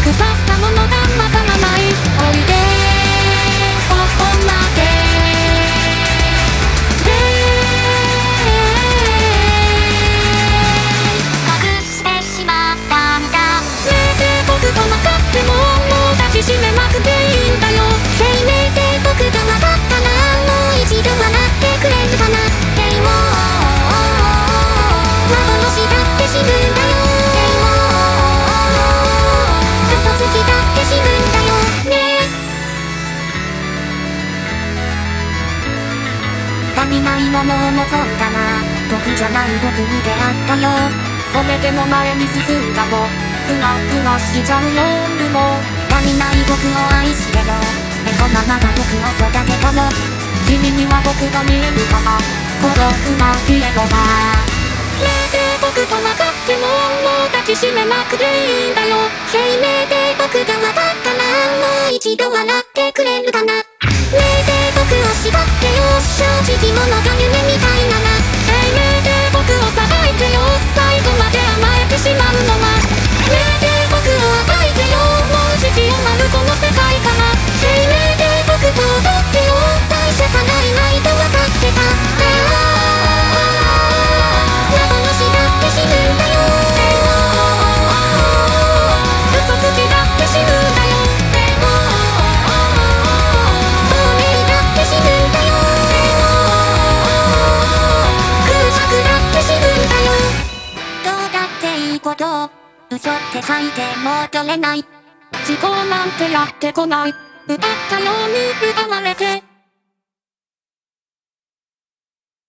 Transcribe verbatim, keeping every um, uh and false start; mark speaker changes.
Speaker 1: 腐ったものがまかない。おいでここまでで隠してしまったんだ。ねえ僕と分かってももう抱きしめなくていいんだよ。せめて僕が分かったらもう一度笑ってくれるかな。でも幻だって死ぬんだよ。でも嘘つきだって死ぬんだよね。足りないものを望んだな。僕じゃない僕に出会ったよ。それでも前に進んだ僕がふがしちゃう夜も足りない僕を愛してろ。でもママが僕を育てたの。君には僕が見えるかな。孤独な消え子がねえ僕と分かってももう抱きしめなくていいんだよ。せめて僕が分かったらもう一度笑ってくれるかな。ねえ僕を縛ってよ。正直者が夢みたいならせめて僕をさばいてよ。最後まで甘えてしまうのはねえ僕を暴いてよ。もう時期をなるこの世界からせめて僕と踊ってよ。最初からいないと分かってた。幻だって死ぬんだよ。嘘つきだって死ぬんだよ。透明だって死ぬんだよ。空白だって死ぬんだよ。どうだっていいこと。嘘って書いて戻れない。時効なんてやってこない。奪ったように奪われて